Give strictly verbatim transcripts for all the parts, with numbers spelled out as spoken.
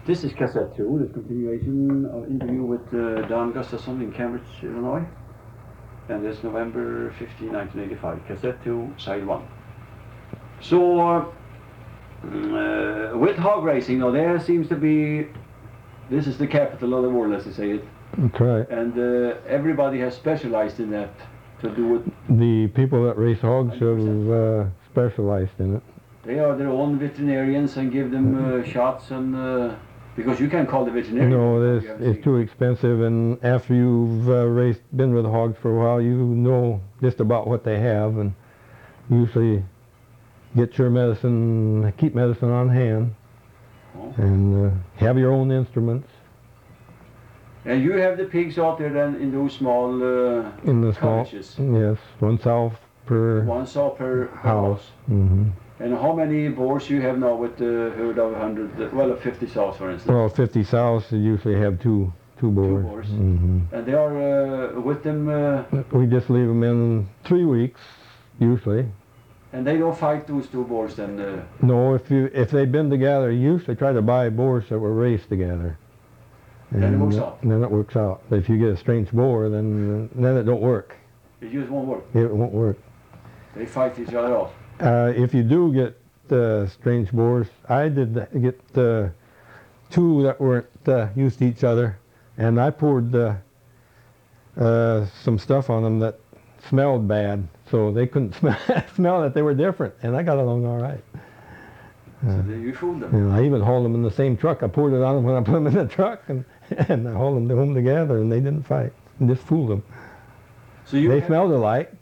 This is cassette two, the continuation of interview with uh, Don Gustafson in Cambridge, Illinois. And it's November fifteenth, nineteen eighty-five, cassette two, side one. So, uh, uh, with hog racing, now there seems to be, this is the capital of the world, as they say it. That's right. And uh, everybody has specialized in that to do it. The people that race hogs have uh, specialized in it. They are their own veterinarians and give them uh, shots and, uh, because you can't call the veterinarian. No, this it's too expensive, and after you've uh, raced, been with hogs for a while, you know just about what they have, and usually get your medicine, keep medicine on hand, oh. and uh, have your own instruments. And you have the pigs out there then in those small uh, in the small, cottages? Yes, one sow per one sow per, per house. house. Mm-hmm. And how many boars you have now with the herd of one hundred, well, fifty sows, for instance? Well, fifty sows usually have two two boars. Two boars. Mm-hmm. And they are uh, with them. Uh, we just leave them in three weeks, usually. And they don't fight those two boars then? Uh, no, if you if they've been together, you usually try to buy boars that were raced together. And then it works out. Then it works out. But if you get a strange boar, then then it don't work. It just won't work. It won't work. They fight each other off. Uh, if you do get uh, strange boars, I did get uh, two that weren't uh, used to each other, and I poured uh, uh, some stuff on them that smelled bad, so they couldn't smell, smell that they were different, and I got along all right. Uh, so you fooled them. You know, I even hauled them in the same truck. I poured it on them when I put them in the truck, and, and I hauled them home together, and they didn't fight. I just fooled them. So you they smelled alike.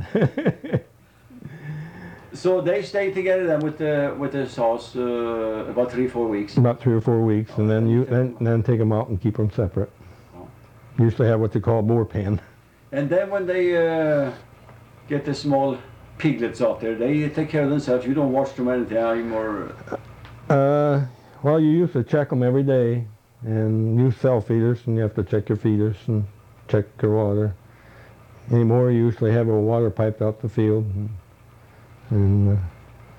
So they stay together then with the with the sauce uh, about three four weeks. About three or four weeks, oh, and then you then them then take them out and keep them separate. Oh. Usually have what they call a boar pen. And then when they uh, get the small piglets out there, they take care of themselves. You don't watch them anytime or. Uh, well, you usually check them every day, and use cell feeders, and you have to check your feeders and check your water. Anymore, you usually have a water piped out the field. And, And, uh,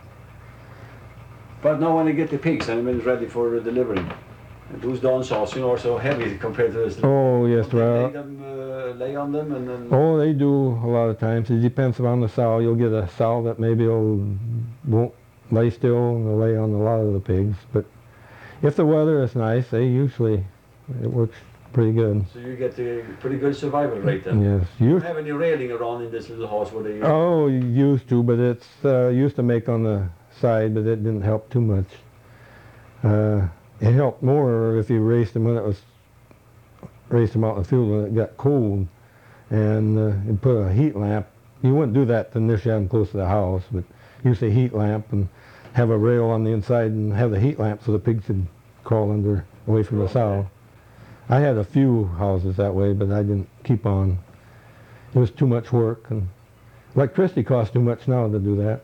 but now when they get the pigs and when it's ready for delivery, those down saws, you know, are so heavy compared to this. Oh yes, they well. lay, them, uh, lay on them and then. Oh, they do a lot of times. It depends on the sow. You'll get a sow that maybe will, won't lay still and will lay on a lot of the pigs. But if the weather is nice, they usually it works pretty good. So you get a pretty good survival rate then. Yes. You you don't have any railing around in this little house where they. Oh, used to, but it's uh, used to make on the side, but it didn't help too much. Uh, it helped more if you raced them when it was raced them out in the field when it got cold, and uh, you put a heat lamp. You wouldn't do that unless you had them close to the house, but use a heat lamp and have a rail on the inside and have the heat lamp so the pigs could crawl under away from the sow. I had a few houses that way, but I didn't keep on. It was too much work, and electricity costs too much now to do that.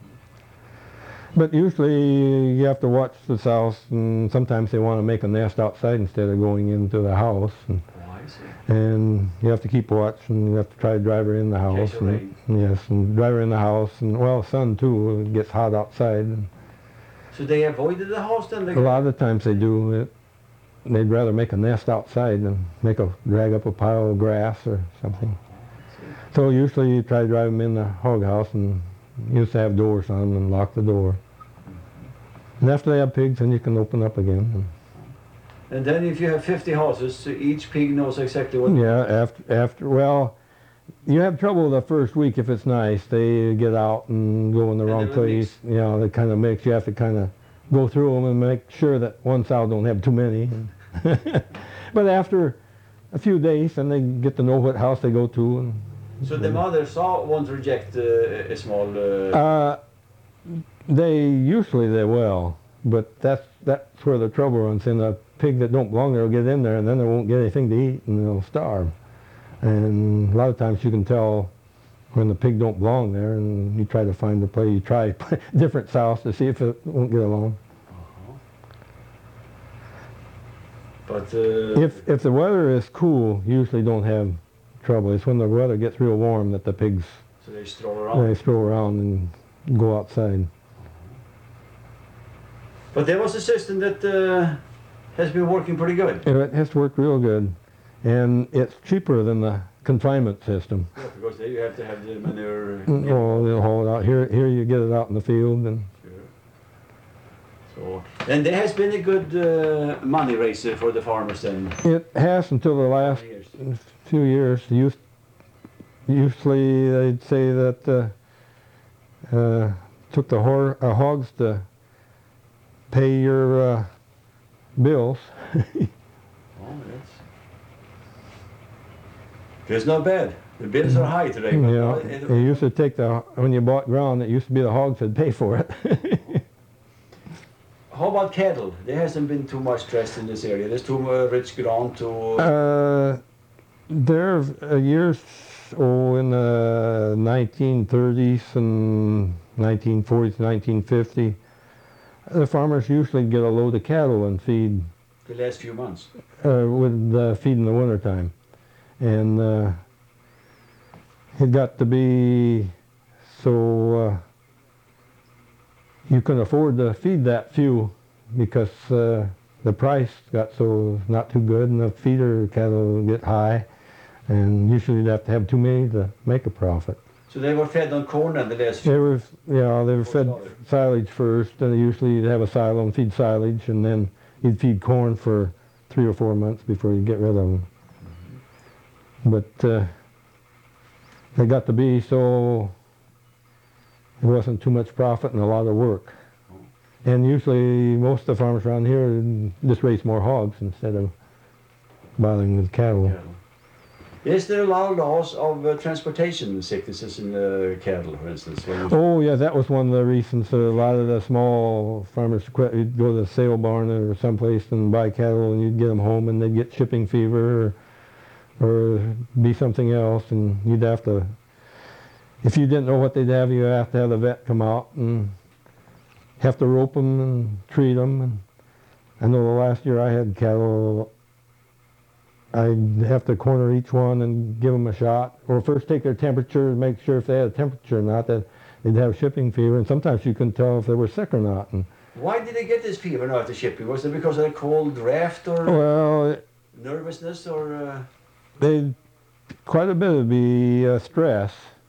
But usually you have to watch the sows, and sometimes they want to make a nest outside instead of going into the house. And, oh, I see. And you have to keep watch, and you have to try to drive her in the house. And, yes, and drive her in the house, and well, sun too. It gets hot outside. And so they avoided the house then? A lot of the times they do. It, they'd rather make a nest outside than make a drag up a pile of grass or something. So usually you try to drive them in the hog house, and you used to have doors on them and lock the door. And after they have pigs, then you can open up again. And then if you have fifty horses, each pig knows exactly what. Yeah, after after well, you have trouble the first week if it's nice. They get out and go in the and wrong place. You know, they kind of mix. You have to kind of go through them and make sure that one sow don't have too many. But after a few days, then they get to know what house they go to. And, so the mother sow won't reject uh, a small. Uh, uh, they usually they will, but that's that's where the trouble runs in. A pig that don't belong there will get in there, and then they won't get anything to eat, and they'll starve. And a lot of times you can tell when the pig don't belong there, and you try to find a place. You try different sows to see if it won't get along. But uh, if if the weather is cool, you usually don't have trouble. It's when the weather gets real warm that the pigs so they stroll around. They stroll around and go outside. But there was a system that uh, has been working pretty good. It has worked real good, and it's cheaper than the confinement system. Yeah, because there you have to have the manure. Oh, they'll haul it out. Here, here you get it out in the field, and so, and there has been a good uh, money raiser for the farmers then. it has until the last Years. few years. Used, usually they'd say that uh, uh, took the hor uh, hogs to pay your uh, bills. Oh, that's it's not bad. The bills are high today. But Yeah, it, it used to take the when you bought ground. It used to be the hogs that pay for it. How about cattle? There hasn't been too much stress in this area. There's too much rich ground to. Uh, there are years, oh, in the nineteen thirties and nineteen forties, nineteen fifty, the farmers usually get a load of cattle and feed. The last few months. Uh, with uh, feed in the wintertime. And uh, it got to be so uh, you can afford to feed that few because uh, the price got so not too good, and the feeder cattle get high, and usually you'd have to have too many to make a profit. So they were fed on corn and the last few They were, yeah, they were fed slaughter. silage first, and usually you'd have a silo and feed silage, and then you'd feed corn for three or four months before you get rid of them. Mm-hmm. But uh, they got to be so it wasn't too much profit and a lot of work. Oh. And usually most of the farmers around here just raise more hogs instead of bothering with cattle. cattle. Is there a lot of laws of uh, transportation sicknesses in uh, cattle, for instance? Oh yeah, that was one of the reasons that a lot of the small farmers quit. You'd go to the sale barn or someplace and buy cattle, and you'd get them home, and they'd get shipping fever, or, or be something else, and you'd have to. If you didn't know what they'd have, you'd have to have the vet come out and have to rope them and treat them. And I know the last year I had cattle, I'd have to corner each one and give them a shot, or first take their temperature and make sure if they had a temperature or not, that they'd have shipping fever, and sometimes you couldn't tell if they were sick or not. And why did they get this fever now after shipping? Was it because of the cold draft or well, nervousness or? Uh... they quite a bit would be uh, stress,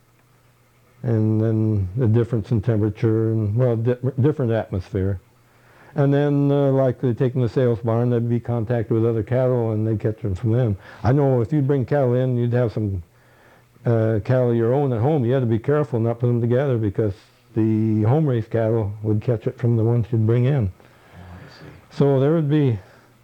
and then the difference in temperature and well, di different atmosphere. And then, uh, like they take in the sales barn, they'd be contacted with other cattle, and they'd catch them from them. I know if you'd bring cattle in, you'd have some uh, cattle of your own at home. You had to be careful not put them together because the home-raised cattle would catch it from the ones you'd bring in. Oh, I see. So there would be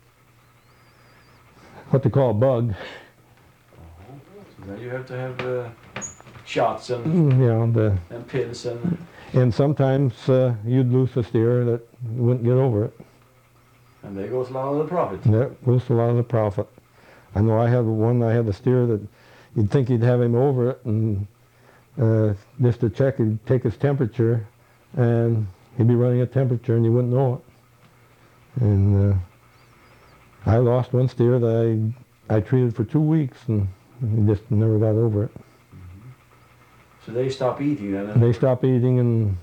what they call a bug. Uh-huh. So then you have to have uh, shots and You know, the, and pills and. and sometimes uh, you'd lose a steer that wouldn't get over it. And there goes a lot of the profit. That lose a lot of the profit. I know I had one, I had a steer that you'd think you'd have him over it, and uh, just to check, he'd take his temperature, and he'd be running a temperature and you wouldn't know it. And uh, I lost one steer that I, I treated for two weeks and he just never got over it. Mm-hmm. So they stop eating then? They stop eating, and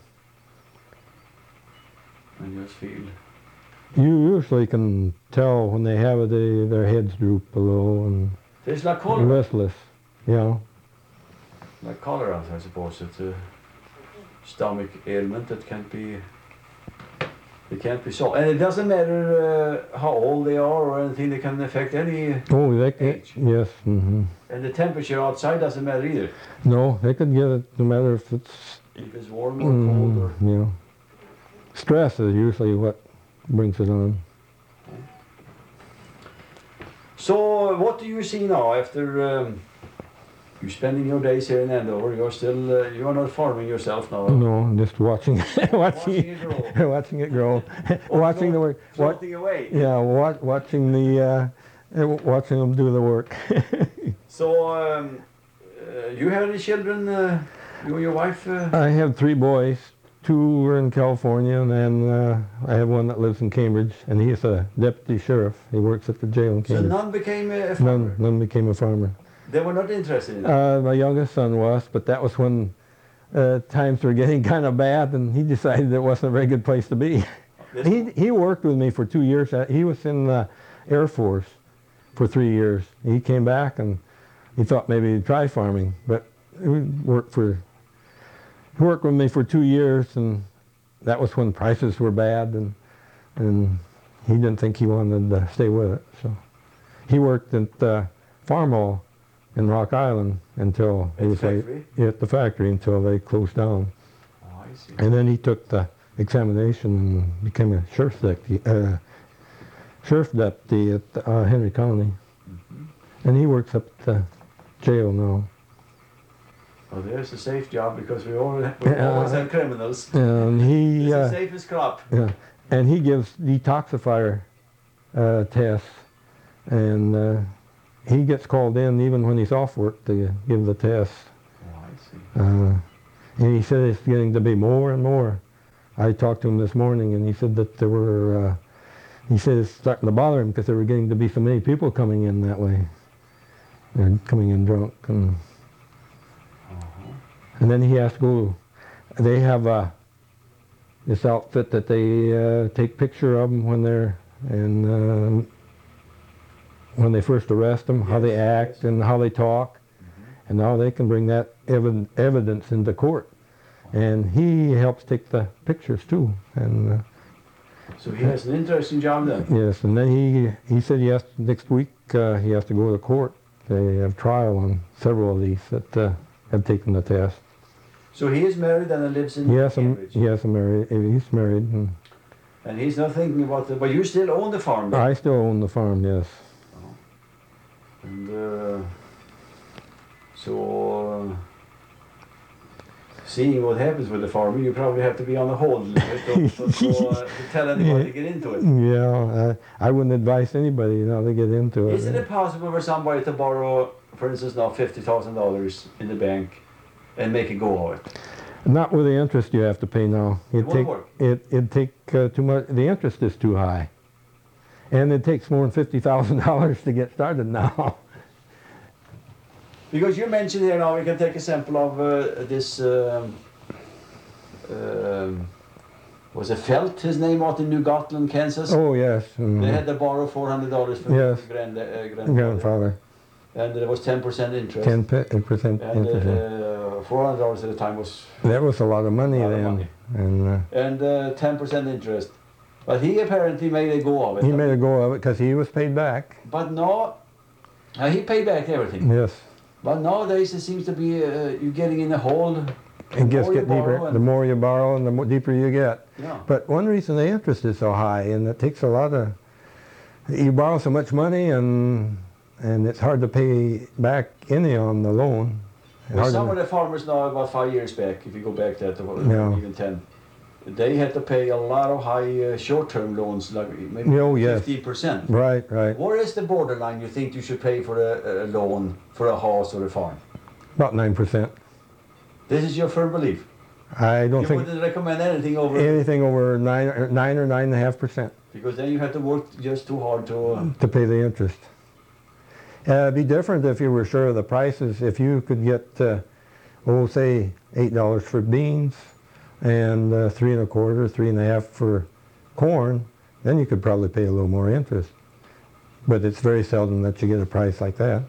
and just feel. you usually can tell when they have it, they, their heads droop a little and It's like cholera. restless, you know. Like cholera, I suppose. It's a stomach ailment that can't be. It can't be solved, and it doesn't matter uh, how old they are or anything. They can affect any. Oh, they can, Age. yes. Mm-hmm. And the temperature outside doesn't matter either. No, they could get it no matter if it's If it's warm or cold mm, or. you know. Stress is usually what brings it on. So, what do you see now after um, you spending your days here in Andover? You're still uh, you are not farming yourself now. No, I'm just watching, watching, Watching it grow. watching it grow, Or watching the float- work, wa- floating away. yeah, wa- watching the, uh, uh, watching them do the work. So, um, uh, you have any children? Uh, you and your wife? Uh, I have three boys. Two are in California, and then uh, I have one that lives in Cambridge, and he's a deputy sheriff. He works at the jail in so Cambridge. none became a farmer. None, none became a farmer. They were not interested in it. Uh, my youngest son was, but that was when uh, times were getting kind of bad, and he decided it wasn't a very good place to be. This He one? he worked with me for two years. Uh, He was in the Air Force for three years. He came back and he thought maybe he'd try farming, but he worked for he worked with me for two years, and that was when prices were bad, and and he didn't think he wanted to stay with it. So he worked at the farm hall in Rock Island until At he the was like, factory? at the factory until they closed down. Oh, I see. And then he took the examination and became a sheriff's deputy, uh, sheriff deputy at uh, Henry County. Mhm. And he works up at the jail now. Well, there's a safe job because we always, we Yeah. always have criminals. And he, It's the uh, safest crop. yeah, and he gives detoxifier uh, tests, and uh, he gets called in even when he's off work to give the tests. Oh, I see. Uh, and he said it's getting to be more and more. I talked to him this morning, and he said that there were, uh, he said it's starting to bother him because there were getting to be so many people coming in that way. They're coming in drunk, and Uh-huh. and then he has to go. They have uh, this outfit that they uh, take picture of them when they're and uh, when they first arrest them, how they Yes, act yes. and how they talk, and now they can bring that ev- evidence into court. And he helps take the pictures too. And uh, So he has an interesting job then. yes, and then he he said he has next week uh, he has to go to court. They have trial on several of these that uh, have taken the test. So he is married and lives in Yes, I'm, Cambridge. yes, I'm married. He's married, and And he's not thinking about the, but you still own the farm then? I still own the farm. Yes. And uh, so, uh, seeing what happens with the farming, you probably have to be on the hold a little bit to, to, to, uh, to tell anybody to get into it. Yeah, I, I wouldn't advise anybody, you know, to get into it. Isn't it possible for somebody to borrow, for instance, now fifty thousand dollars in the bank and make a go of it? Not with the interest you have to pay now. It It won't take work. it it take uh, too much. The interest is too high, and it takes more than fifty thousand dollars to get started now. Because you mentioned here now, we can take a sample of uh, this, um, um, was it Felt, his name out in New Gotland, Kansas? Oh yes, mhm. They had to borrow four hundred dollars from Yes. his grand, uh, grandfather. grandfather, And there was ten percent interest. ten percent And interest. uh, four hundred dollars at the time was, That was a lot of money lot of then, money. and uh, and uh, ten percent interest. But he apparently made a go of it. he made a go of it because he was paid back. But no, uh, he paid back everything. Yes, But nowadays it seems to be uh, you getting in a hole. The it gets more you get borrow deeper. and- The more you borrow, and the more deeper you get. Yeah. But one reason the interest is so high, and it takes a lot of, you borrow so much money, and and it's hard to pay back any on the loan. Well, Hard some to- of the farmers now, about five years back, if you go back that, or Yeah. even ten, they had to pay a lot of high uh, short-term loans, like maybe Oh, yes. fifteen percent. Right, right. Where is the borderline you think you should pay for a, a loan for a house or a farm? About nine percent. This is your firm belief. I don't You think wouldn't recommend anything over, anything over nine, or nine or nine and a half percent because then you have to work just too hard to. Uh, to pay the interest. Uh, it'd be different if you were sure of the prices. If you could get, uh, oh, say eight dollars for beans, and uh, three and a quarter, three and a half for corn, then you could probably pay a little more interest. But it's very seldom that you get a price like that.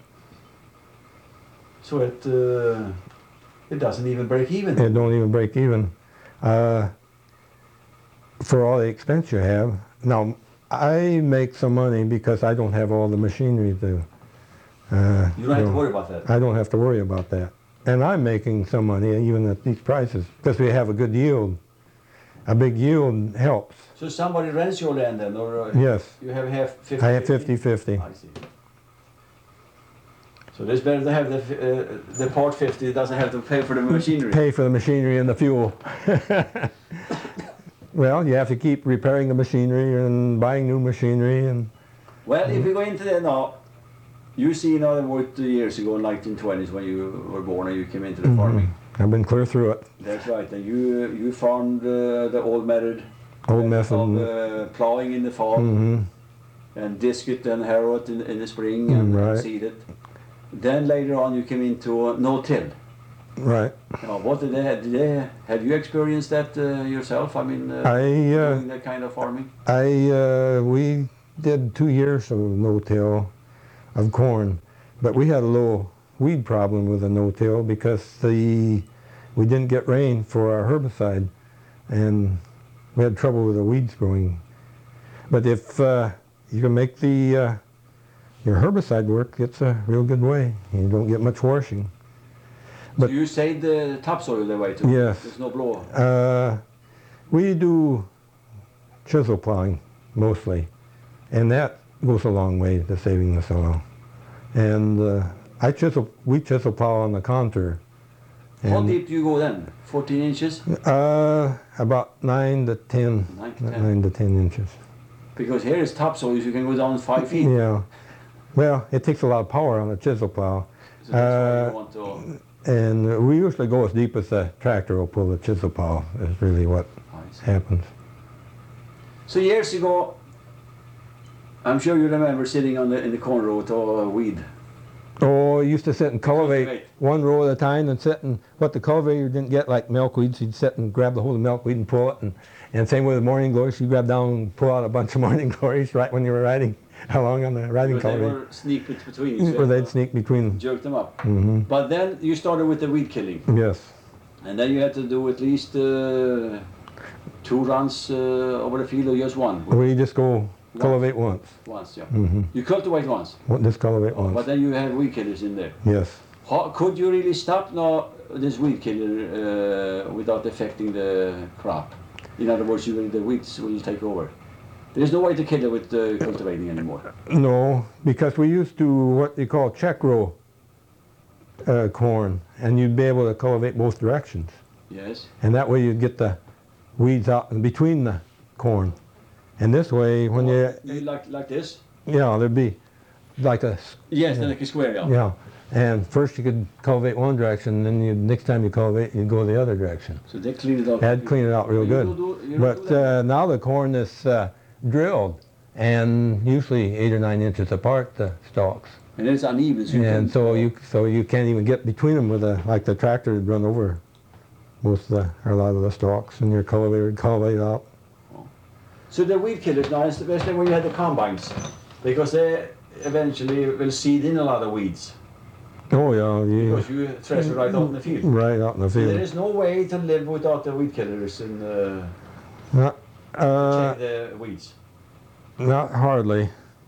so it uh, it doesn't even break even. It don't even break even uh, for all the expense you have. Now, I make some money because I don't have all the machinery to. Uh, You don't have to know, worry about that. I don't have to worry about that. And I'm making some money even at these prices because we have a good yield. A big yield helps. So somebody rents your land then, or uh, Yes, you have half fifty? I have fifty fifty. I see. So it's better to have the uh, the part fifty. It doesn't have to pay for the machinery. Pay for the machinery and the fuel. Well, you have to keep repairing the machinery and buying new machinery, and Well, if we go into that now, you see now that worked two years ago in nineteen twenties when you were born and you came into the Mhm. farming. I've been clear through it. That's right. And you you farmed uh, the old method. Old uh, method. Of uh, plowing in the fall hmm and disc it and harrow it in, in the spring and Mm, right. seed it. Then later on you came into uh, no-till. Right. Now, what did they have? Did they have you experienced that uh, yourself? I mean, uh, I uh, doing that kind of farming. I uh, we did two years of no-till of corn, but we had a little weed problem with the no-till because the we didn't get rain for our herbicide, and we had trouble with the weeds growing. But if uh, you can make the uh, your herbicide work, it's a real good way. You don't get much washing. So But- you saved the topsoil that way too? Yes. There's no blower? Uh, we do chisel plowing mostly, and that goes a long way to saving the soil. And uh, I chisel, we chisel plow on the contour. How And, deep do you go then? fourteen inches? Uh, about nine to ten, Nine to ten. nine to ten inches. Because here is topsoil, you can go down five feet. Yeah. Well, it takes a lot of power on a chisel plow, So that's why Uh, you want to... and we usually go as deep as the tractor will pull the chisel plow. Is really what I see. happens. So years ago, I'm sure you remember sitting on the in the corn row with all uh, weed. Oh, he used to sit and cultivate, Cultivate. one row at a time and sit and, what the cultivator didn't get, like milkweeds, he'd sit and grab the whole of the milkweed and pull it. And, and same with the morning glories, you grab down and pull out a bunch of morning glories right when you were riding along on the riding Because they cultivator. were sneak bet- between you. so Where you they'd had to sneak between. jerk them up. Hmm. But then you started with the weed killing. Yes. And then you had to do at least uh, two runs uh, over the field or just one? We just go cultivate once. Once, yeah. Hmm. You cultivate once, Just cultivate but once. then you have weed killers in there. Yes. How, could you really stop now this weed killer uh, without affecting the crop? In other words, you will, the weeds will take over. There's no way to kill it with uh, cultivating anymore. No, because we used to what you call check row uh, corn, and you'd be able to cultivate both directions. Yes. And that way you'd get the weeds out in between the corn. And this way, when you, You like like this? yeah, there'd be like a, s- Yes, then like a square, yeah. yeah. And first you could cultivate one direction, then you, next time you cultivate, you'd go the other direction. So they clean it out. That'd clean it out real You good. don't do- you don't But do that? uh, now the corn is uh, drilled, and usually eight or nine inches apart, the stalks. And it's uneven, so you And can- so you so you can't even get between them with a, like the tractor would run over most of the, or a lot of the stalks, and your cultivator would cultivate out. So the weed killers now, especially when you had the combines, because they eventually will seed in a lot of weeds, Oh yeah, you, because you thresh it right out in the field. right out in the So there field. is no way to live without the weed killers and uh, Not, uh, check the weeds. not hardly.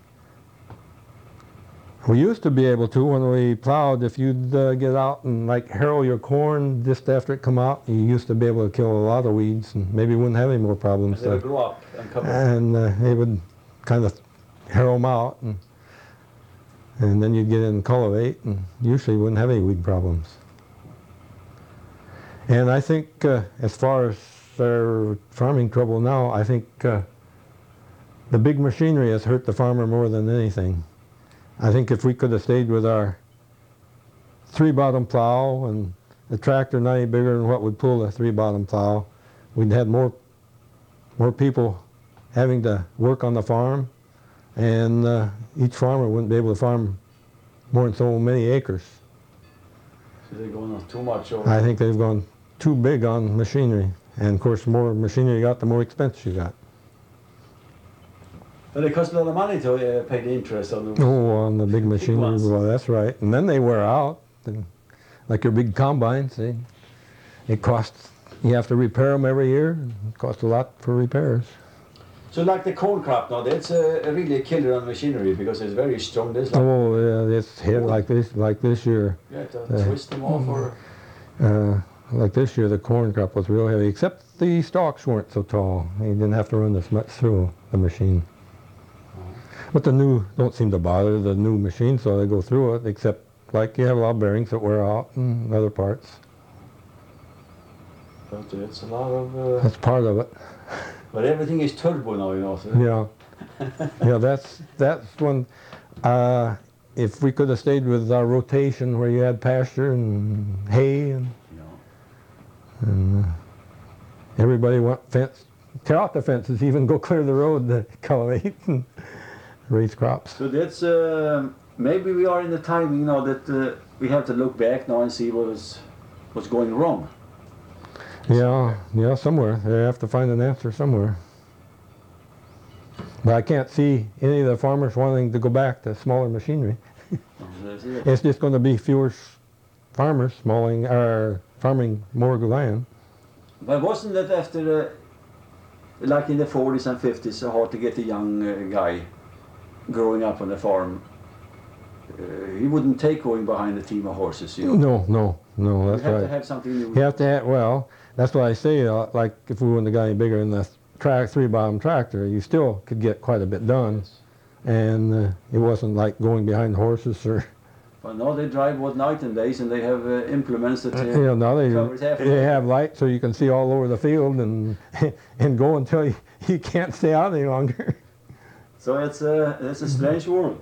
We used to be able to when we plowed. If you'd uh, get out and like harrow your corn just after it come out, you used to be able to kill a lot of weeds and maybe wouldn't have any more problems. They will Uh, grow up and cover. and uh, they would kind of harrow them out, and, and then you'd get in and cultivate, and usually wouldn't have any weed problems. And I think uh, as far as their farming trouble now, I think uh, the big machinery has hurt the farmer more than anything. I think if we could have stayed with our three-bottom plow and the tractor not any bigger than what would pull a three-bottom plow, we'd had more more people having to work on the farm, and uh, each farmer wouldn't be able to farm more than so many acres. So they're going on too much over. I think they've gone too big on machinery, and of course the more machinery you got, the more expense you got. But it costs a lot of money to uh, pay the interest on the. Oh, on the big machinery, ones. well that's right. And then they wear out, and like your big combines, they, it costs, you have to repair them every year, it costs a lot for repairs. So like the corn crop now, that's a, a really a killer on machinery because it's very strong. This like, Oh, yeah, it's hit like this, like this year. you have to uh, twist them off or. Uh, like this year, the corn crop was real heavy, except the stalks weren't so tall. You didn't have to run as much through the machine. But the new don't seem to bother the new machine, so they go through it, except like you have a lot of bearings that wear out and other parts. But it's a lot of. Uh, That's part of it. but everything is turbo now, you know. So. Yeah. Yeah, that's, that's one, uh, if we could have stayed with our rotation where you had pasture and hay and, Yeah. and uh, everybody went fence, tear out the fences, even go clear the road to cultivate and raise crops. So that's uh, maybe we are in the timing now that uh, we have to look back now and see what was what's going wrong. Yeah, yeah, somewhere. They have to find an answer somewhere. But I can't see any of the farmers wanting to go back to smaller machinery. That's it. It's just going to be fewer s- farmers smalling, or farming more land. But wasn't it after the, like in the forties and fifties, so hard to get a young uh, guy growing up on a farm? Uh, he wouldn't take going behind a team of horses, you know. No, no, no, You that's have right. to have something new. You have to have, well, that's what I say, uh, like if we wouldn't have got any bigger in the track, three bottom tractor, you still could get quite a bit done. And uh, it wasn't like going behind horses or, But now they drive what night and days, and they have uh, implements that uh, you know, now they, covers half of they it. have light so you can see all over the field and and go until you, you can't stay out any longer. So it's a, it's a strange world.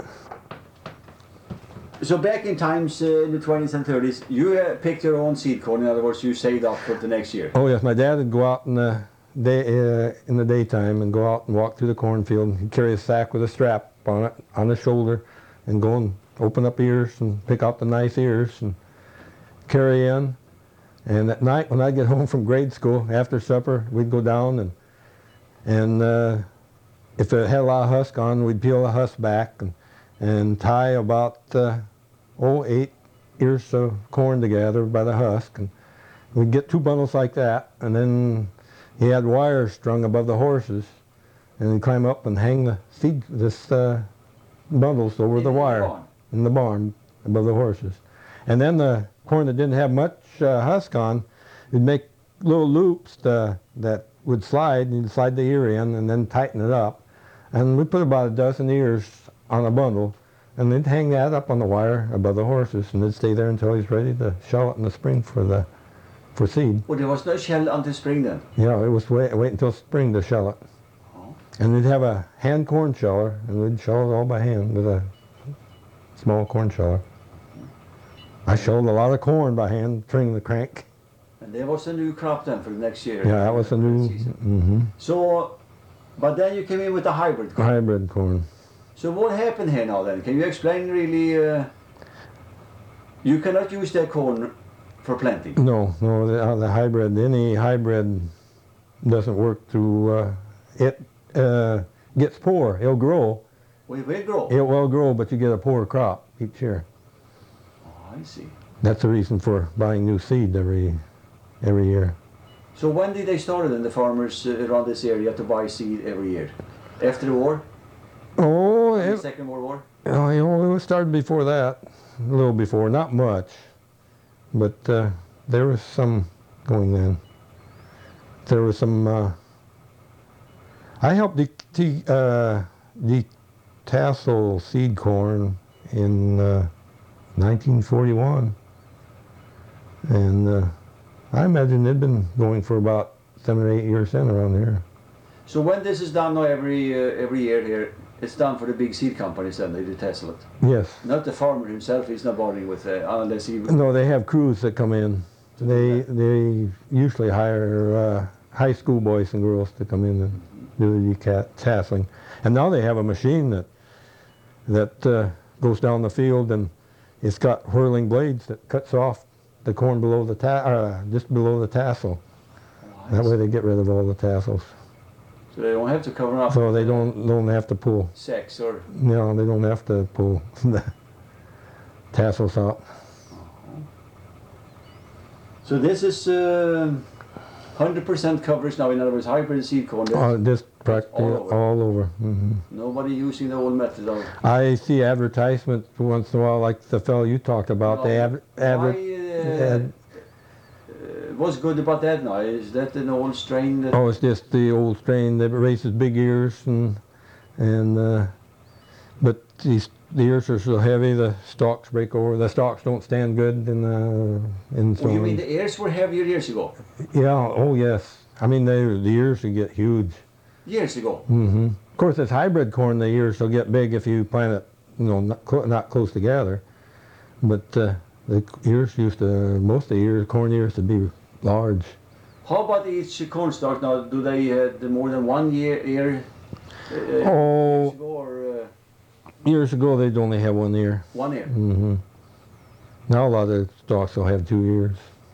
So back in times uh, in the twenties and thirties, you uh, picked your own seed corn. In other words, you saved up for the next year. Oh yes, my dad would go out in the day uh, in the daytime and go out and walk through the cornfield. He'd carry a sack with a strap on it on his shoulder, and go and open up ears and pick out the nice ears and carry in. And at night when I'd get home from grade school after supper, we'd go down and and uh, if it had a lot of husk on, we'd peel the husk back and and tie about uh, oh eight ears of corn together by the husk, and we'd get two bundles like that, and then he had wires strung above the horses, and he'd climb up and hang the seed this uh, bundles over In the the wire barn? in the barn above the horses. And then the corn that didn't have much uh, husk on, you'd make little loops to, that would slide, and you'd slide the ear in and then tighten it up. And we put about a dozen ears on a bundle, and they'd hang that up on the wire above the horses, and they'd stay there until he's ready to shell it in the spring for the for seed. Well, there was no shell until spring then. Yeah, it was wait, wait until spring to shell it. Oh. And we'd have a hand corn sheller, and we'd shell it all by hand with a small corn sheller. I shelled a lot of corn by hand, turning the crank. And there was a new crop then for the next year. Yeah, that was a new season. hmm So, but then you came in with the hybrid corn. hybrid corn. So what happened here now then? Can you explain really? Uh, you cannot use that corn for planting. No, no, the, uh, the hybrid, any hybrid doesn't work through, uh, it uh, gets poor. It'll grow. We will grow. It will grow, but you get a poor crop each year. Oh, I see. That's the reason for buying new seed every every year. So when did they start then, the farmers uh, around this area to buy seed every year? After the war? Oh, The it, Second World War? oh, you know, it started before that, a little before, not much, but uh, there was some going then. There was some. Uh, I helped de- de- uh, detassel seed corn in uh, nineteen forty-one, and uh, I imagine it'd been going for about seven or eight years then around here. So when this is done now every uh, every year here, it's done for the big seed companies then, they detassel it. Yes. Not the farmer himself, he's not bothering with uh, unless he... No, they have crews that come in. They they usually hire uh, high school boys and girls to come in and do the tasseling. And now they have a machine that that uh, goes down the field, and it's got whirling blades that cuts off the corn below the ta- uh, just below the tassel. Oh, I That way see. they get rid of all the tassels, So they don't have to cover up so they don't don't have to pull. sex or... No, they don't have to pull the tassels out. So this is uh, one hundred percent coverage now, in other words, hybrid seed corn. There's Uh, just practically all over. all over. hmm Nobody using the old method of... I see advertisements once in a while, like the fellow you talked about. They adver- adver- Why, uh, ad- uh, what's good about that now? Is that an old strain that... oh, it's just the old strain that raises big ears, and and uh, but these the ears are so heavy, the stalks break over. The stalks don't stand good in the in Oh, you mean sowing. the ears were heavier years ago? Yeah. Oh, yes. I mean, they, the ears will get huge. Years ago? hmm Of course, it's hybrid corn. The ears will get big if you plant it, you know, not, clo- not close together. But uh, the ears used to, most of the ears, corn ears, to be large. How about each corn stalk now? Do they have the more than one year ear uh, years Oh, ago, or uh, years ago they'd only have one ear. one ear? hmm Now a lot of stalks will have two ears.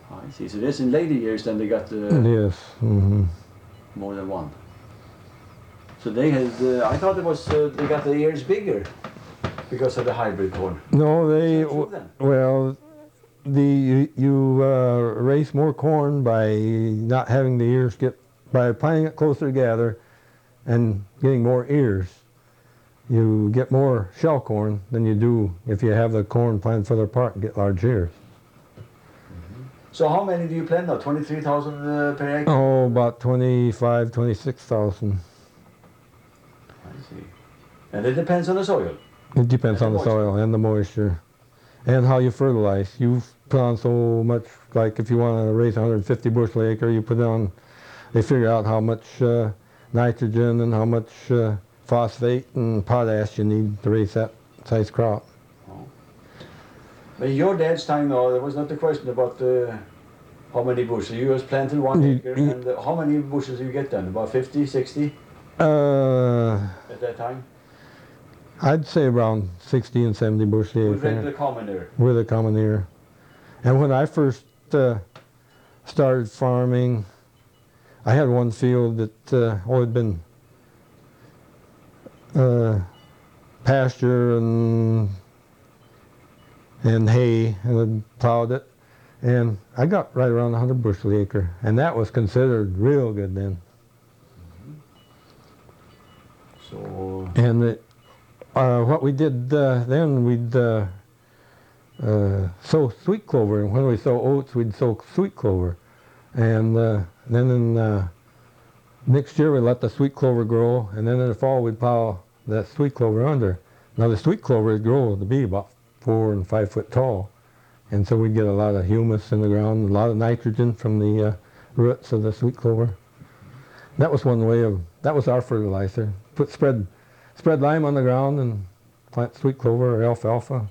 I see. So this in later years then they got uh, Yes. hmm more than one. So they had, uh, I thought it was, uh, they got the ears bigger because of the hybrid corn. No, they, Is that true then? well, the, you, you uh, raise more corn by not having the ears get, by planting it closer together and getting more ears. You get more shell corn than you do if you have the corn planted further apart and get large ears. So how many do you plant now? twenty-three thousand uh, per acre? Oh, about twenty-five, twenty-six thousand. I see. And it depends on the soil. It depends And on the the soil and the moisture and how you fertilize. You put on so much, like if you want to raise one hundred fifty bushel an acre, you put on, they figure out how much uh, nitrogen and how much uh, phosphate and potash you need to raise that size crop. Oh. But in your dad's time though, there was not the question about uh, how many bushels. You was planting one You- acre, you- and uh, how many bushels do you get then? About fifty, sixty Uh, at that time? I'd say around sixty and seventy bushel an With regular acre common there. with a common ear. And when I first uh, started farming, I had one field that uh, oh, had been uh, pasture and and hay, and I'd plowed it, and I got right around one hundred bushel an acre, and that was considered real good then. So And it, uh, what we did uh, then, we'd uh, uh, sow sweet clover, and when we sow oats, we'd sow sweet clover, and uh, then in uh, next year we let the sweet clover grow, and then in the fall we'd plow that sweet clover under. Now the sweet clover would grow to be about four and five foot tall, and so we'd get a lot of humus in the ground, a lot of nitrogen from the uh, roots of the sweet clover. That was one way of, that was our fertilizer. Put spread, spread lime on the ground and plant sweet clover or alfalfa.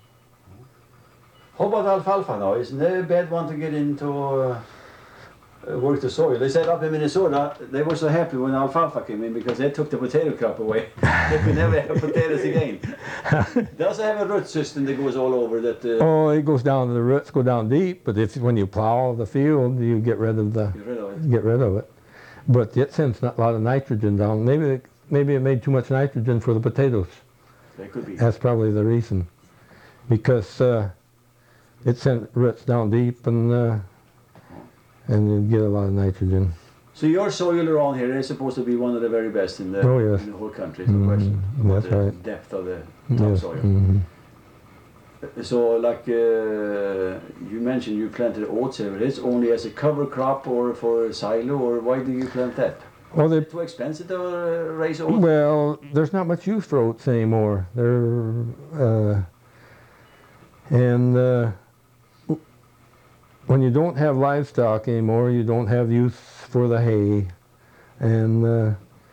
how about alfalfa now? Isn't it a bad one to get into uh, uh, work the soil? They said up in Minnesota they were so happy when alfalfa came in because they took the potato crop away. They could never have potatoes again. Does it have a root system that goes all over that? Uh, Oh, it goes down, the roots go down deep, but if when you plow the field, you get rid of the, Get rid of it. get rid of it. But it sends a lot of nitrogen down. Maybe it, maybe it made too much nitrogen for the potatoes. That could be. That's probably the reason, because uh, it sent roots down deep, and uh, and you get a lot of nitrogen. So your soil around here is supposed to be one of the very best in the, Oh, yes. in the whole country, no Mhm. question. About That's the right. depth of the Yes. topsoil. mhm. So like uh, you mentioned you planted oats here. It's only as a cover crop or for a silo, or why do you plant that? Well, they Is it too expensive to uh, raise oats? Well, there's not much use for oats anymore. They're, uh, and uh, when you don't have livestock anymore, you don't have use for the hay. And uh,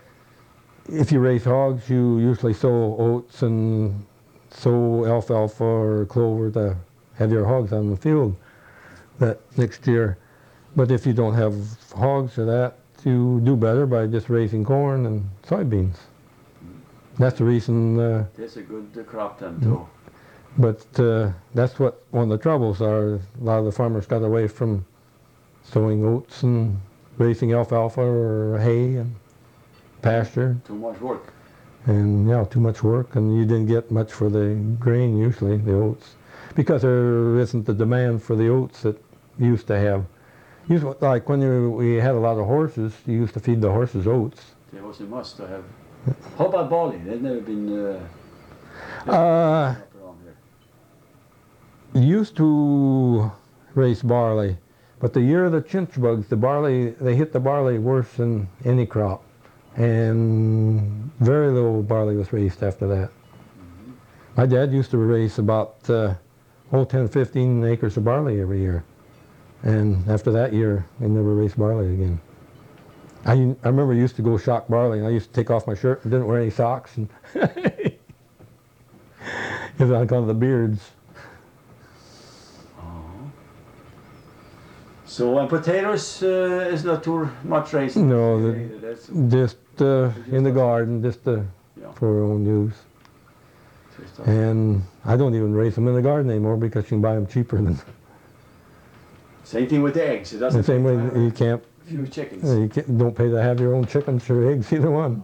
if you raise hogs, you usually sow oats and sow alfalfa or clover to have your hogs on the field that next year. But if you don't have hogs or that, you do better by just raising corn and soybeans. That's the reason, uh, That's a good uh, crop then too. but uh, that's what one of the troubles are. A lot of the farmers got away from sowing oats and raising alfalfa or hay and pasture, Too much work. and yeah, too much work, and you didn't get much for the grain usually, the oats, because there isn't the demand for the oats that you used to have. Usually, like when you, we had a lot of horses, you used to feed the horses oats. There was a must to have. How about barley? They've never been uh, Uh, up around here. used to raise barley, but the year of the chinch bugs, the barley, they hit the barley worse than any crop, and very little barley was raised after that. Mm-hmm. My dad used to raise about uh, oh, ten, fifteen acres of barley every year, and after that year, they never raised barley again. I, I remember I used to go shock barley, and I used to take off my shirt and didn't wear any socks, and because I call the beards. So and potatoes uh, is not too much raised. No, here the- either. That's Just uh, in the garden, just uh, Yeah. for our own use. just, uh, And I don't even raise them in the garden anymore because you can buy them cheaper than. Same thing with the eggs. It doesn't. The same way take, that you can't, a few chickens. you can't, don't pay to have your own chickens or eggs, either one.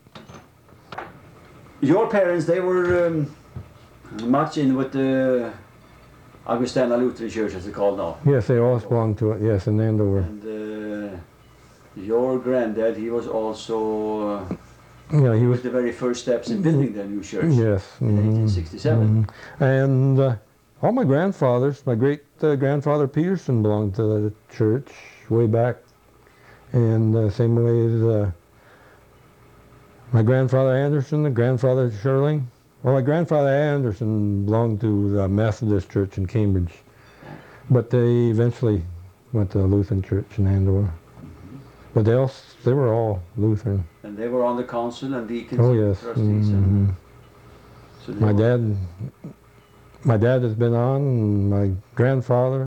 Your parents, they were um, much in with the Augustana Lutheran Church, as it's called now. Yes, they all belong to it. Yes, in Andover. And uh, your granddad, he was also uh, Yeah, he was. with the very first steps in building the new church Yes. in mhm, eighteen sixty-seven. mhm. And uh, all my grandfathers, my great uh, grandfather Peterson belonged to the church way back, and uh, same way as uh, my grandfather Anderson, the grandfather Sherling. Well, my grandfather Anderson belonged to the Methodist Church in Cambridge, but they eventually went to the Lutheran Church in Andover. But they all, they were all Lutheran. And they were on the council and deacons Oh and yes. trustees. mhm. And so they My were- dad, my dad has been on, and my grandfather.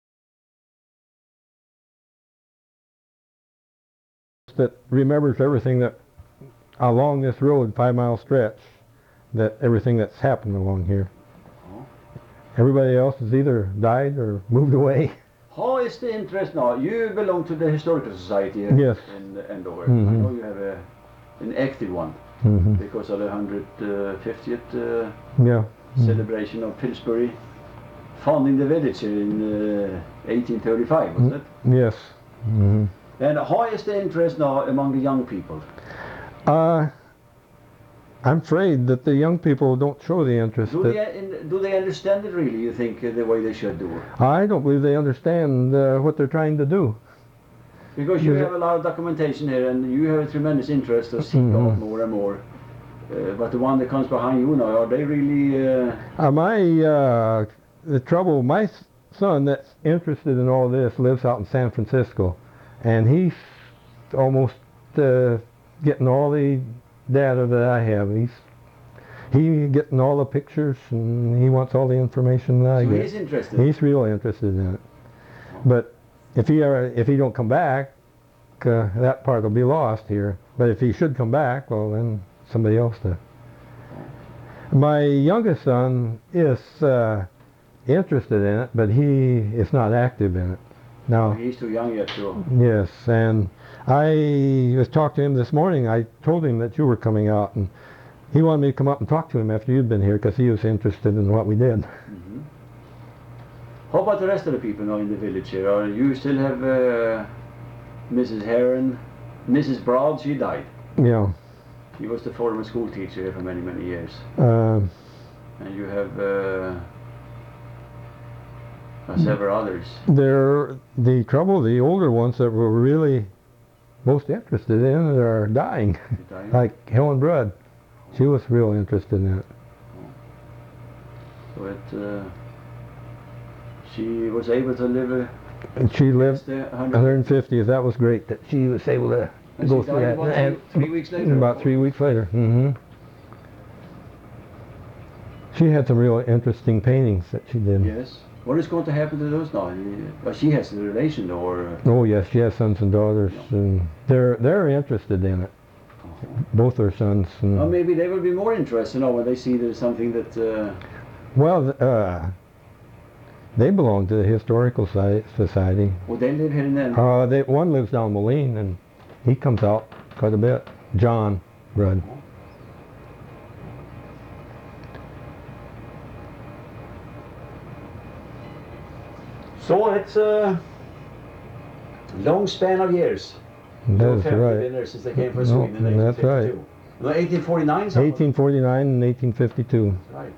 That remembers everything that along this road, five mile stretch, that everything that's happened along here. Oh. Everybody else has either died or moved away. How is the interest now? You belong to the Historical Society here Yes. in Andover. I Mhm. know you have a, an active one hmm because of the one hundred fiftieth uh, Yeah. Mhm. celebration of Pillsbury founding the village here in uh, eighteen thirty-five, wasn't it? Yes. hmm And how is the interest now among the young people? Uh, I'm afraid that the young people don't show the interest. Do that, they, in, do they understand it really, you think, uh, the way they should do? I don't believe they understand uh, what they're trying to do. Because you Yes. have a lot of documentation here and you have a tremendous interest to seek Mhm. out more and more. Uh, but the one that comes behind you now, are they really... Uh, Uh, my, uh, the trouble, my s- son that's interested in all this lives out in San Francisco, and he's almost uh, getting all the data that I have. He's he getting all the pictures, and he wants all the information that I so get. he's interested? He's really interested in it. But if he ever, if he don't come back, uh, that part will be lost here. But if he should come back, well then somebody else to. My youngest son is uh, interested in it, but he is not active in it. Now, He's too young yet to... yes, and I was talking to him this morning. I told him that you were coming out, and he wanted me to come up and talk to him after you'd been here because he was interested in what we did. Mhm. How about the rest of the people now in the village here? Are you still have uh, Missus Heron? Missus Broad, she died. You know, She was the former school teacher here for many, many years. uh, And you have uh, uh, several others. they're the trouble. The older ones that were really most interested in it are dying. She died. Like Helen Brudd, she was real interested in it. So it, uh, she was able to live a, And she lived the one hundred. hundred fiftieth. That was great that she was able to And go she through died that. about And three, three weeks later. about three weeks later. hmm She had some real interesting paintings that she did. Yes. What is going to happen to those now? You- Well, she has a relation though, or uh, Oh yes, she has sons and daughters, and they're they're interested in it. Both her sons. And, or maybe they will be more interested now when they see there's something that. Uh, well, uh, they belong to the Historical Soci- Society. would they live here and then? Uh, they, one lives down Moline, and he comes out quite a bit. John Rudd. So it's a long span of years. Your That's family right. been there since they came from No, Sweden in that's right. eighteen fifty-two. No, eighteen forty-nine. something? eighteen forty-nine and eighteen fifty-two. Right.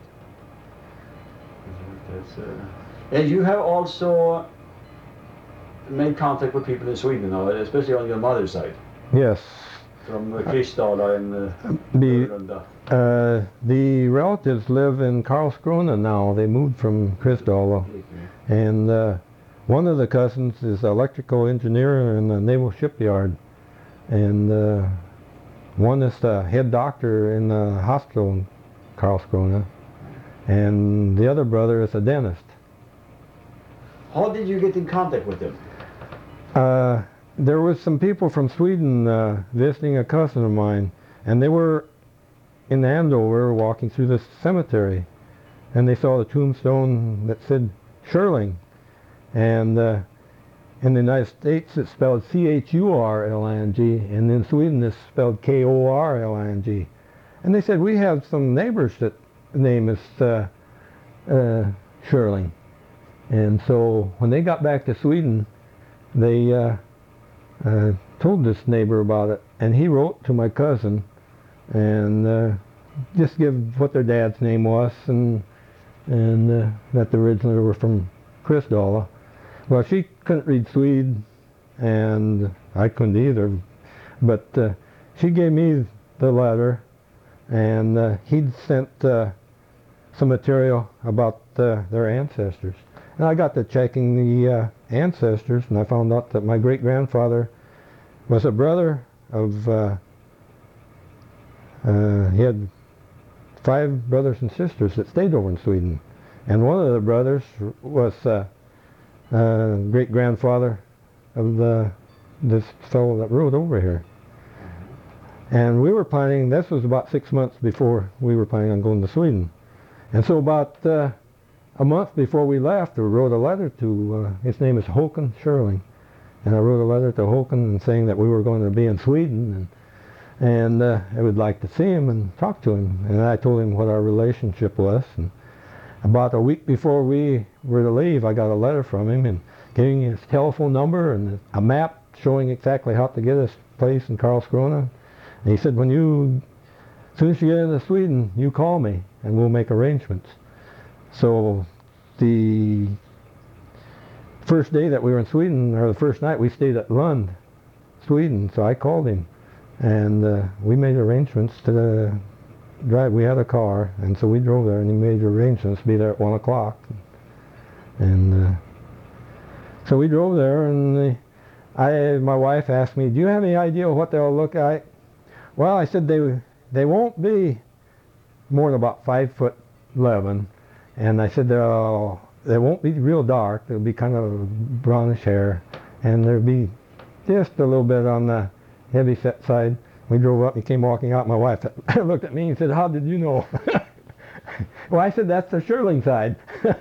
That's, uh, and you have also made contact with people in Sweden now, especially on your mother's side, Yes. from uh, Kristala and uh, The Runda. uh, the relatives live in Karlskrona now. They moved from Kristala, and uh, one of the cousins is an electrical engineer in the naval shipyard, and uh, one is the head doctor in the hospital in Karlskrona, and the other brother is a dentist. How did you get in contact with them? Uh, there was some people from Sweden uh, visiting a cousin of mine, and they were in Andover walking through the cemetery, and they saw the tombstone that said Sherling, and uh, In the United States, it's spelled C H U R L I N G, and in Sweden, it's spelled K O R L I N G. And they said, we have some neighbors that the name is uh, uh, Schurling. And so when they got back to Sweden, they uh, uh, told this neighbor about it, and he wrote to my cousin and uh, just give what their dad's name was, and and uh, that they originally were from Christdala. Well, she couldn't read Swede, and I couldn't either, but uh, she gave me the letter, and uh, he'd sent uh, some material about uh, their ancestors. And I got to checking the uh, ancestors, and I found out that my great-grandfather was a brother of, uh, uh, he had five brothers and sisters that stayed over in Sweden. And one of the brothers was uh, uh, great-grandfather of the, this fellow that rode over here. And we were planning, this was about six months before we were planning on going to Sweden. And so about uh, a month before we left, I wrote a letter to, uh, his name is Håkan Schurling. And I wrote a letter to Håkan saying that we were going to be in Sweden, and, and uh, I would like to see him and talk to him. And I told him what our relationship was. And about a week before we were to leave, I got a letter from him and giving his telephone number and a map showing exactly how to get his place in Karlskrona. And he said, when you, as soon as you get into Sweden, you call me and we'll make arrangements. So the first day that we were in Sweden, or the first night, we stayed at Lund, Sweden. So I called him, and uh, we made arrangements to uh, drive. We had a car, and so we drove there, and he made arrangements to be there at one o'clock. And uh, so we drove there, and uh, I, my wife asked me, "Do you have any idea what they'll look like?" Well, I said they they won't be more than about five foot eleven, and I said they'll. They won't be real dark. They'll be kind of brownish hair, and there'll be just a little bit on the heavy set side. We drove up, he came walking out. My wife looked at me and said, "How did you know?" Well, I said, "That's the Schurling side."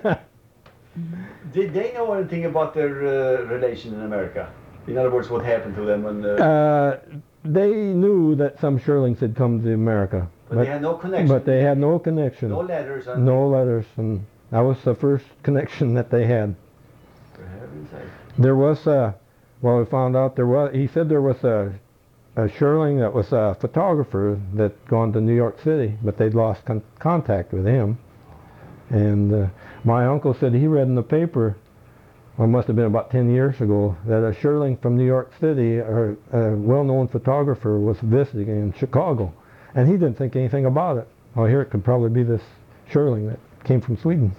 Did they know anything about their uh, relation in America? In other words, what happened to them when... Uh, uh, they knew that some Schurlings had come to America. But, but they had no connection? But they had no connection. No letters? No letters. And that was the first connection that they had. For heaven's sake. There was a, well, we found out there was, he said there was a, a Schurling that was a photographer that gone to New York City, but they'd lost con contact with him. And uh, my uncle said he read in the paper, well, it must have been about ten years ago, that a Schurling from New York City, or a well-known photographer, was visiting in Chicago. And he didn't think anything about it. Oh, here it could probably be this Schurling that came from Sweden.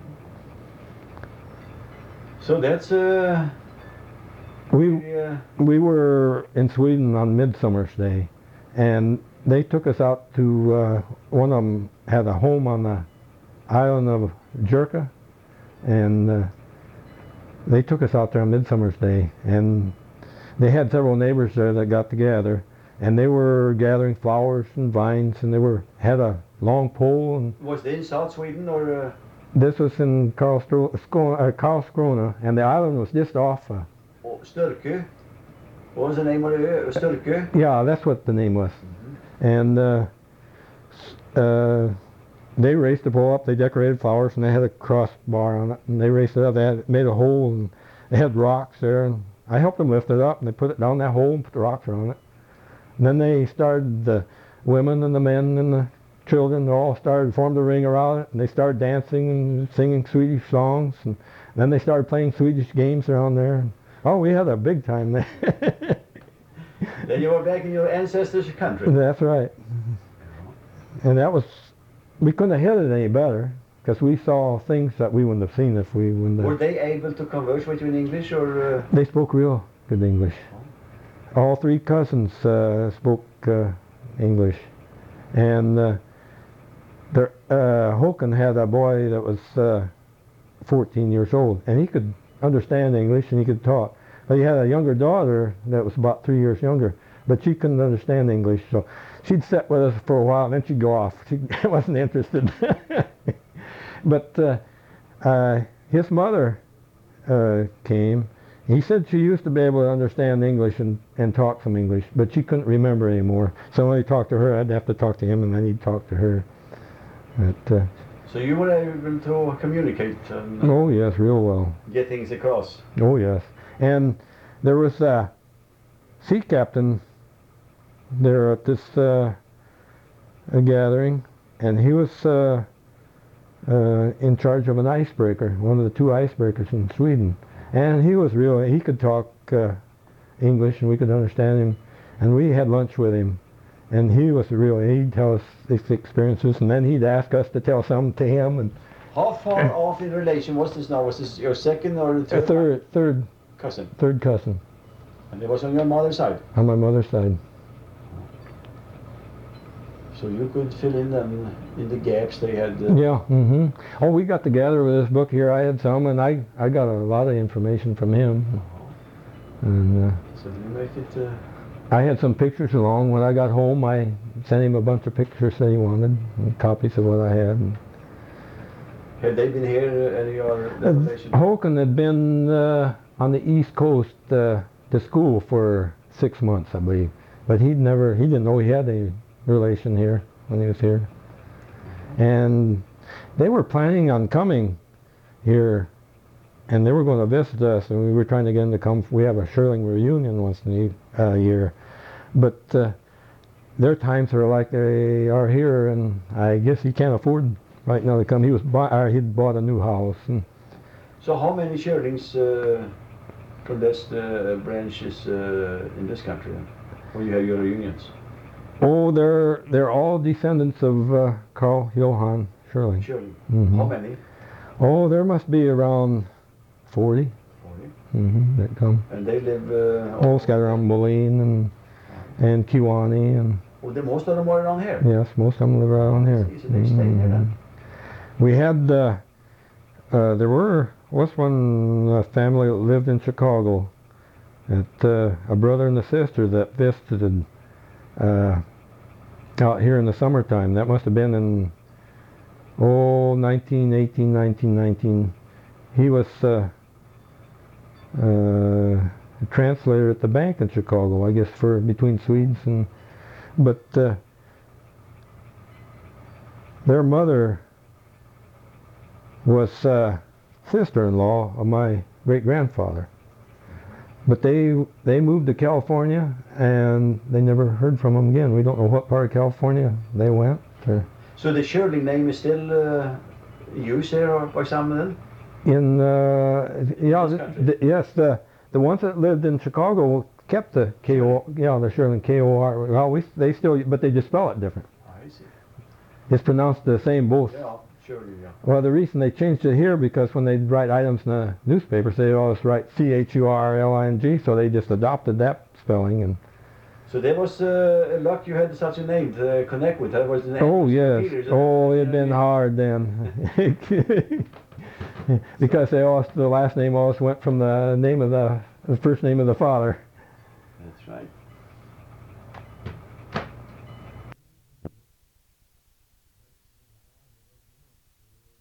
So that's uh we uh, we were in Sweden on Midsummer's Day, and they took us out to uh, one of them had a home on the island of Jerka, and uh, they took us out there on Midsummer's Day, and they had several neighbors there that got together, and they were gathering flowers and vines, and they were had a long pole. And was it in South Sweden or? Uh... This was in Karlskrona, uh, Karlskrona, and the island was just off. Uh, oh, Sturkö. What was the name of the Sturkö? Yeah, that's what the name was. Mm-hmm. And uh, uh, they raised the pole up. They decorated flowers, and they had a crossbar on it. And they raised it up. They had made a hole, and they had rocks there. And I helped them lift it up, and they put it down that hole and put the rocks on it. And then they started, the women and the men and the children all started, formed a ring around it, and they started dancing and singing Swedish songs, and then they started playing Swedish games around there. And, oh, we had a big time there. Then you were back in your ancestors' country. That's right. And that was, we couldn't have hit it any better, because we saw things that we wouldn't have seen if we wouldn't have. Were they able to converse with you in English, or? Uh... They spoke real good English. Oh. All three cousins uh, spoke uh, English. And uh, There, uh, Håkan had a boy that was uh, fourteen years old, and he could understand English and he could talk. But he had a younger daughter that was about three years younger, but she couldn't understand English, so she'd sit with us for a while and then she'd go off. She wasn't interested. But uh, uh, his mother uh, came, He said she used to be able to understand English and, and talk some English, but she couldn't remember anymore. So when I talked to her, I'd have to talk to him, and then he'd talk to her. But, uh, So you were able to communicate and oh yes, real well. get things across. Oh yes. And there was a sea captain there at this uh, a gathering, and he was uh, uh, in charge of an icebreaker, one of the two icebreakers in Sweden. And he was real, he could talk uh, English and we could understand him. And we had lunch with him. And he was real, he'd tell us his experiences, and then he'd ask us to tell some to him. And How far off in relation was this now? Was this your second or the a third? third, third, cousin? third cousin And it was on your mother's side? on my mother's side. So you could fill in them in the gaps they had. Uh, Yeah, mm-hmm. Oh, we got together with this book here. I had some, and I, I got a lot of information from him. And uh, So you make it. Uh, I had some pictures along. When I got home, I sent him a bunch of pictures that he wanted, and copies of what I had. And had they been here? Uh, any other Uh, relation? Håkan had been uh, on the East Coast uh, to school for six months, I believe. But he'd never, he didn't know he had any relation here when he was here. And they were planning on coming here, and they were going to visit us, and we were trying to get them to come. We have a Sherling reunion once in a uh, year. But uh, their times are like they are here, and I guess he can't afford right now to come. He was buy, uh, he'd bought a new house. And So how many Sherlings uh, from this uh, branches uh, in this country then, where you have your reunions? oh, they're they're all descendants of uh, Carl Johan Sherling. Sherling. Mhm. How many? Oh, there must be around forty. Forty. Mm-hmm, that come. And they live. Uh, All scattered around Moline and and Kiwani, and Well, the most of them are around here. yes, most of them live around here. It's easy, they stay here then. Mhm. We had uh, uh, there were was one uh, family that lived in Chicago. That uh, a brother and a sister that visited uh, out here in the summertime. That must have been in oh nineteen eighteen, nineteen nineteen. He was uh, uh, a translator at the bank in Chicago, I guess, for between Swedes and. But uh, their mother was uh, sister-in-law of my great-grandfather. But they they moved to California, and they never heard from them again. We don't know what part of California they went. Or So the Sherling name is still uh, used here by some of them? in uh, yeah, This th- country? th- yes, the the ones that lived in Chicago kept the K O, yeah, the Sherling K O R. Well, we they still, but they just spell it different. I see. It's pronounced the same both. Yeah, Sherling, yeah. Well, the reason they changed it here because when they write items in the newspapers, they always write C H U R L I N G, so they just adopted that spelling. And So there was uh, a luck you had such a name to connect with. That was the name. oh yes, Peters, oh uh, it'd been hard then, because they always the last name always went from the name of the, the first name of the father. That's right.